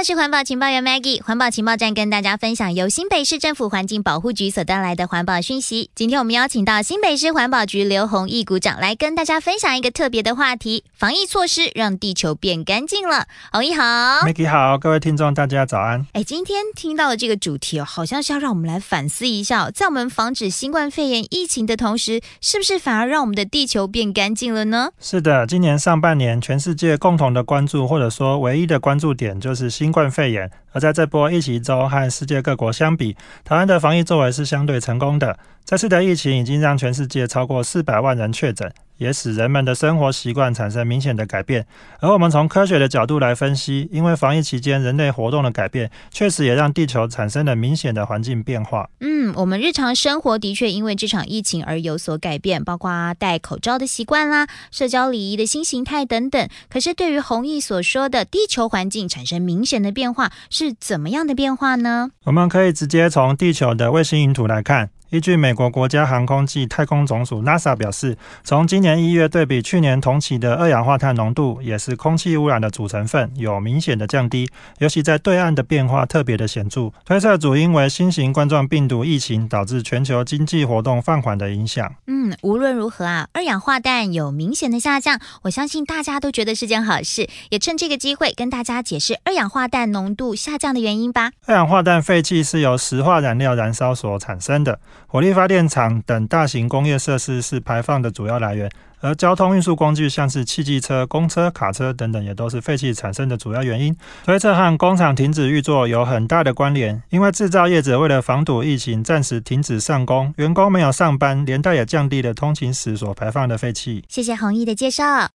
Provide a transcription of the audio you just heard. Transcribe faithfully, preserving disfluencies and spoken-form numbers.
我是环保情报员 Maggie， 环保情报站跟大家分享由新北市政府环境保护局所带来的环保讯息。今天我们邀请到新北市环保局刘弘毅股长来跟大家分享一个特别的话题，防疫措施让地球变干净了。弘毅好。 Maggie 好，各位听众大家早安。 哎，今天听到的这个主题哦，好像是要让我们来反思一下，在我们防止新冠肺炎疫情的同时，是不是反而让我们的地球变干净了呢？ 是的，今年上半年全世界共同的关注，或者说唯一的关注点就是新冠肺炎。而在这波疫情中，和世界各国相比，台湾的防疫作为是相对成功的。这次的疫情已经让全世界超过四百万人确诊，也使人们的生活习惯产生明显的改变。而我们从科学的角度来分析，因为防疫期间人类活动的改变，确实也让地球产生了明显的环境变化。 嗯，我们日常生活的确因为这场疫情而有所改变，包括戴口罩的习惯啦、社交礼仪的新形态等等。可是对于弘毅所说的地球环境产生明显的变化，是怎么样的变化呢？ 我们可以直接从地球的卫星云图来看。依据美国国家航空暨太空总署 NASA 表示，从今年一月对比去年同期的二氧化碳浓度，也是空气污染的组成分，有明显的降低，尤其在对岸的变化特别的显著。推测主因为新型冠状病毒疫情导致全球经济活动放缓的影响。 嗯，无论如何啊，二氧化氮有明显的下降，我相信大家都觉得是件好事。也趁这个机会跟大家解释二氧化氮浓度下降的原因吧。 二氧化氮废气是由石化燃料燃烧所产生的。火力发电厂等大型工业设施是排放的主要来源，而交通运输工具像是汽机车、公车、卡车等等也都是废气产生的主要原因。推测和工厂停止运作有很大的关联，因为制造业者为了防堵疫情暂时停止上工，员工没有上班，连带也降低了通勤时所排放的废气。 谢谢弘毅的介绍。